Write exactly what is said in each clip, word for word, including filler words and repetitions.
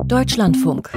Deutschlandfunk.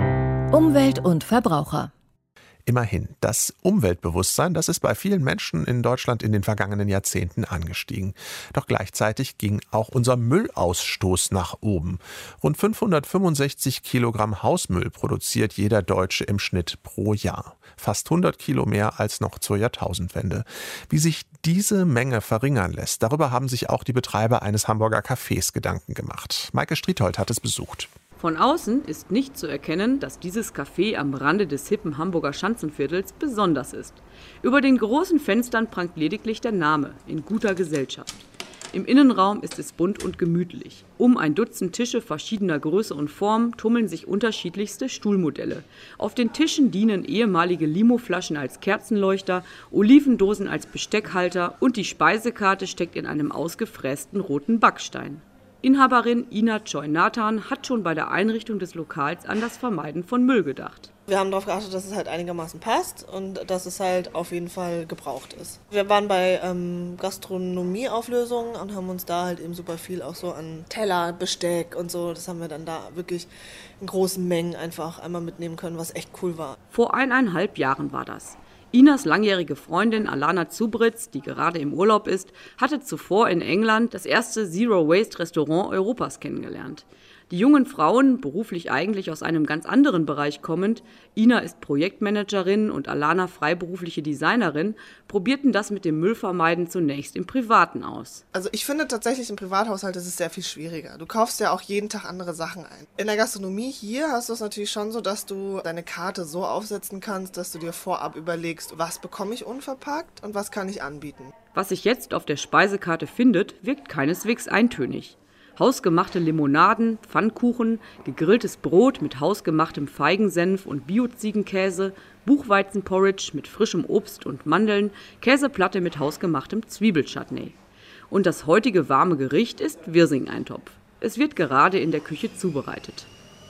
Umwelt und Verbraucher. Immerhin, das Umweltbewusstsein, das ist bei vielen Menschen in Deutschland in den vergangenen Jahrzehnten angestiegen. Doch gleichzeitig ging auch unser Müllausstoß nach oben. Rund fünfhundertfünfundsechzig Kilogramm Hausmüll produziert jeder Deutsche im Schnitt pro Jahr. Fast hundert Kilo mehr als noch zur Jahrtausendwende. Wie sich diese Menge verringern lässt, darüber haben sich auch die Betreiber eines Hamburger Cafés Gedanken gemacht. Maike Striethold hat es besucht. Von außen ist nicht zu erkennen, dass dieses Café am Rande des hippen Hamburger Schanzenviertels besonders ist. Über den großen Fenstern prangt lediglich der Name „In guter Gesellschaft". Im Innenraum ist es bunt und gemütlich. Um ein Dutzend Tische verschiedener Größe und Form tummeln sich unterschiedlichste Stuhlmodelle. Auf den Tischen dienen ehemalige Limoflaschen als Kerzenleuchter, Olivendosen als Besteckhalter und die Speisekarte steckt in einem ausgefrästen roten Backstein. Inhaberin Ina Choi-Nathan hat schon bei der Einrichtung des Lokals an das Vermeiden von Müll gedacht. Wir haben darauf geachtet, dass es halt einigermaßen passt und dass es halt auf jeden Fall gebraucht ist. Wir waren bei ähm, Gastronomieauflösungen und haben uns da halt eben super viel auch so an Teller, Besteck und so, das haben wir dann da wirklich in großen Mengen einfach einmal mitnehmen können, was echt cool war. Vor eineinhalb Jahren war das. Inas langjährige Freundin Alana Zubritz, die gerade im Urlaub ist, hatte zuvor in England das erste Zero-Waste-Restaurant Europas kennengelernt. Die jungen Frauen, beruflich eigentlich aus einem ganz anderen Bereich kommend, Ina ist Projektmanagerin und Alana freiberufliche Designerin, probierten das mit dem Müllvermeiden zunächst im Privaten aus. Also ich finde tatsächlich im Privathaushalt ist es sehr viel schwieriger. Du kaufst ja auch jeden Tag andere Sachen ein. In der Gastronomie hier hast du es natürlich schon so, dass du deine Karte so aufsetzen kannst, dass du dir vorab überlegst, was bekomme ich unverpackt und was kann ich anbieten. Was sich jetzt auf der Speisekarte findet, wirkt keineswegs eintönig. Hausgemachte Limonaden, Pfannkuchen, gegrilltes Brot mit hausgemachtem Feigensenf und Bio-Ziegenkäse, Buchweizenporridge mit frischem Obst und Mandeln, Käseplatte mit hausgemachtem Zwiebelchutney. Und das heutige warme Gericht ist Wirsing-Eintopf. Es wird gerade in der Küche zubereitet.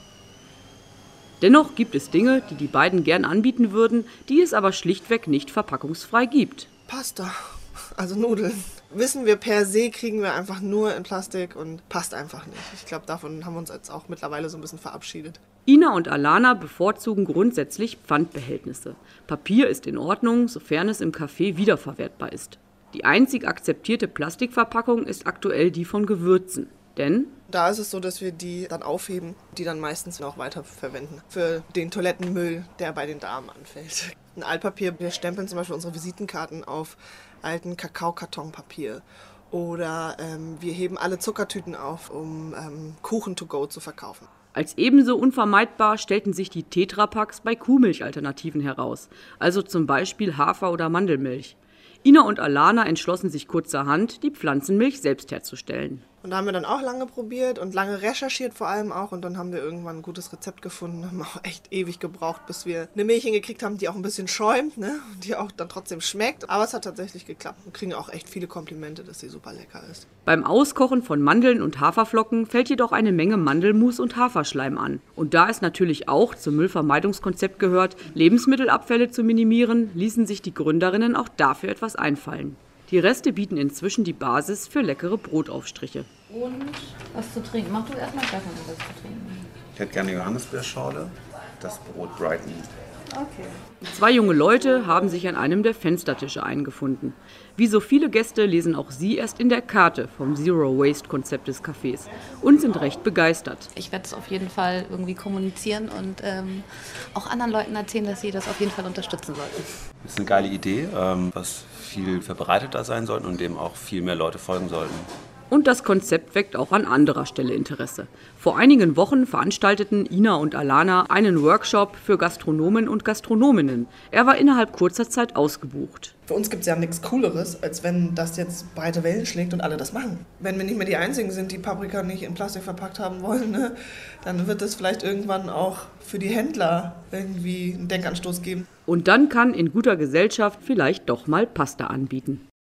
Dennoch gibt es Dinge, die die beiden gern anbieten würden, die es aber schlichtweg nicht verpackungsfrei gibt. Pasta, also Nudeln. Wissen wir per se, kriegen wir einfach nur in Plastik und passt einfach nicht. Ich glaube, davon haben wir uns jetzt auch mittlerweile so ein bisschen verabschiedet. Ina und Alana bevorzugen grundsätzlich Pfandbehältnisse. Papier ist in Ordnung, sofern es im Café wiederverwertbar ist. Die einzig akzeptierte Plastikverpackung ist aktuell die von Gewürzen. Denn da ist es so, dass wir die dann aufheben, die dann meistens auch weiterverwenden für den Toilettenmüll, der bei den Damen anfällt. Ein Altpapier, wir stempeln zum Beispiel unsere Visitenkarten auf alten Kakaokartonpapier. Oder ähm, wir heben alle Zuckertüten auf, um ähm, Kuchen to go zu verkaufen. Als ebenso unvermeidbar stellten sich die Tetrapacks bei Kuhmilchalternativen heraus, also zum Beispiel Hafer- oder Mandelmilch. Ina und Alana entschlossen sich kurzerhand, die Pflanzenmilch selbst herzustellen. Und da haben wir dann auch lange probiert und lange recherchiert vor allem auch. Und dann haben wir irgendwann ein gutes Rezept gefunden. Haben auch echt ewig gebraucht, bis wir eine Milch hingekriegt haben, die auch ein bisschen schäumt, ne? Die auch dann trotzdem schmeckt. Aber es hat tatsächlich geklappt. Wir kriegen auch echt viele Komplimente, dass sie super lecker ist. Beim Auskochen von Mandeln und Haferflocken fällt jedoch eine Menge Mandelmus und Haferschleim an. Und da es natürlich auch zum Müllvermeidungskonzept gehört, Lebensmittelabfälle zu minimieren, ließen sich die Gründerinnen auch dafür etwas einfallen. Die Reste bieten inzwischen die Basis für leckere Brotaufstriche. Und was zu trinken? Mach du erstmal gleich noch was zu trinken. Ich hätte gerne Johannisbeerschorle, das Brot Brighton. Okay. Zwei junge Leute haben sich an einem der Fenstertische eingefunden. Wie so viele Gäste lesen auch sie erst in der Karte vom Zero-Waste-Konzept des Cafés und sind recht begeistert. Ich werde es auf jeden Fall irgendwie kommunizieren und ähm, auch anderen Leuten erzählen, dass sie das auf jeden Fall unterstützen sollten. Das ist eine geile Idee, ähm, was viel verbreiteter sein sollte und dem auch viel mehr Leute folgen sollten. Und das Konzept weckt auch an anderer Stelle Interesse. Vor einigen Wochen veranstalteten Ina und Alana einen Workshop für Gastronomen und Gastronominnen. Er war innerhalb kurzer Zeit ausgebucht. Für uns gibt es ja nichts Cooleres, als wenn das jetzt breite Wellen schlägt und alle das machen. Wenn wir nicht mehr die Einzigen sind, die Paprika nicht in Plastik verpackt haben wollen, ne, dann wird es vielleicht irgendwann auch für die Händler irgendwie einen Denkanstoß geben. Und dann kann in guter Gesellschaft vielleicht doch mal Pasta anbieten.